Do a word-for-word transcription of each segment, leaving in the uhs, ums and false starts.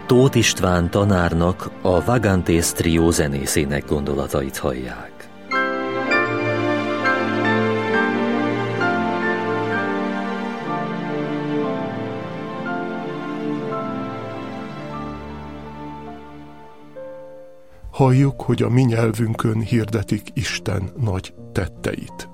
Tóth István tanárnak, a Vagantes Trio zenészének gondolatait hallják. Halljuk, hogy a mi nyelvünkön hirdetik Isten nagy tetteit.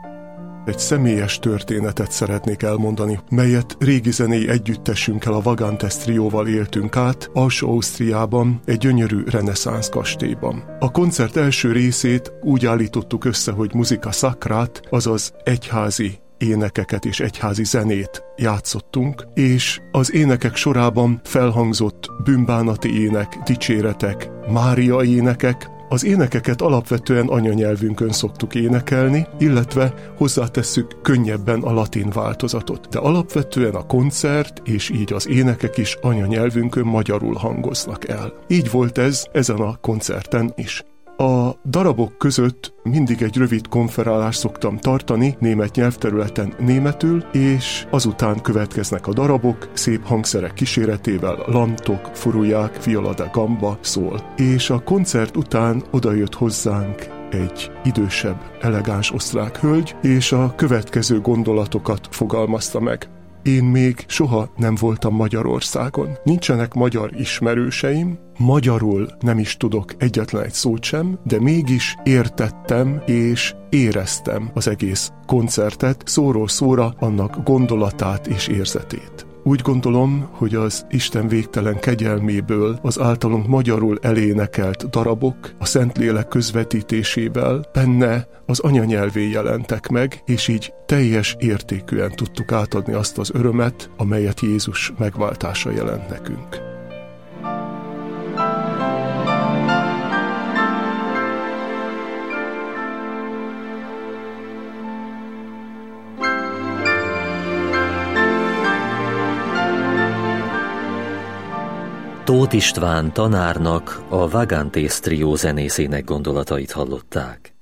Egy személyes történetet szeretnék elmondani, melyet régi zenei együttesünkkel, a Vagantes Trióval éltünk át Alsó-Ausztriában, egy gyönyörű reneszánsz kastélyban. A koncert első részét úgy állítottuk össze, hogy muzika sacrát, azaz egyházi énekeket és egyházi zenét játszottunk, és az énekek sorában felhangzott bűnbánati ének, dicséretek, Mária énekek. Az énekeket alapvetően anyanyelvünkön szoktuk énekelni, illetve hozzátesszük könnyebben a latin változatot. De alapvetően a koncert és így az énekek is anyanyelvünkön magyarul hangoznak el. Így volt ez ezen a koncerten is. A darabok között mindig egy rövid konferálást szoktam tartani német nyelvterületen németül, és azután következnek a darabok, szép hangszerek kíséretével, lantok, furuják, viola da gamba szól. És a koncert után odajött hozzánk egy idősebb, elegáns osztrák hölgy, és a következő gondolatokat fogalmazta meg. Én még soha nem voltam Magyarországon. Nincsenek magyar ismerőseim, magyarul nem is tudok egyetlen egy szót sem, de mégis értettem és éreztem az egész koncertet, szóról szóra annak gondolatát és érzetét. Úgy gondolom, hogy az Isten végtelen kegyelméből az általunk magyarul elénekelt darabok a Szentlélek közvetítésével benne az anyanyelvén jelentek meg, és így teljes értékűen tudtuk átadni azt az örömet, amelyet Jézus megváltása jelent nekünk. Tóth István tanárnak, a Vagantes Trio zenészének gondolatait hallották.